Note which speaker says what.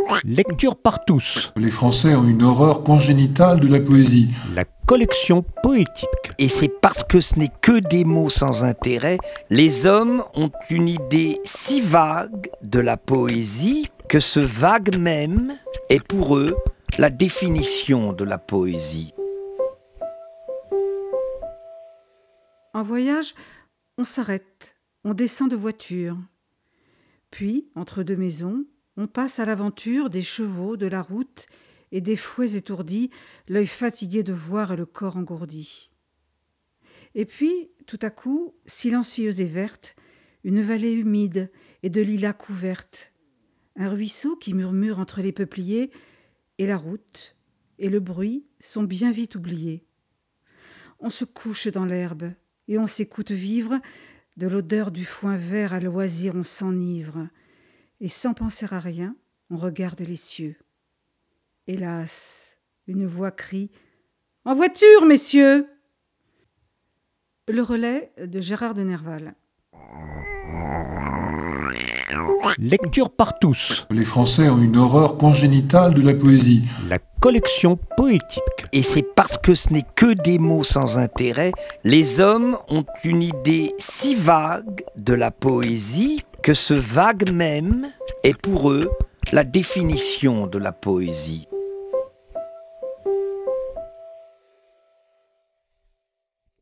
Speaker 1: Lecture par tous.
Speaker 2: Les Français ont une horreur congénitale de la poésie.
Speaker 1: La collection poétique.
Speaker 3: Et c'est parce que ce n'est que des mots sans intérêt, les hommes ont une idée si vague de la poésie que ce vague même est pour eux la définition de la poésie.
Speaker 4: En voyage, on s'arrête, on descend de voiture. Puis, entre deux maisons, on passe à l'aventure des chevaux, de la route et des fouets étourdis, l'œil fatigué de voir et le corps engourdi. Et puis, tout à coup, silencieuse et verte, une vallée humide et de lilas couverte, un ruisseau qui murmure entre les peupliers, et la route et le bruit sont bien vite oubliés. On se couche dans l'herbe et on s'écoute vivre, de l'odeur du foin vert à loisir on s'enivre, et sans penser à rien, on regarde les cieux. Hélas, une voix crie « En voiture, messieurs !» Le relais de Gérard de Nerval.
Speaker 1: Lecture par tous.
Speaker 2: Les Français ont une horreur congénitale de la poésie.
Speaker 1: La collection poétique.
Speaker 3: Et c'est parce que ce n'est que des mots sans intérêt, les hommes ont une idée si vague de la poésie que ce vague même est pour eux la définition de la poésie.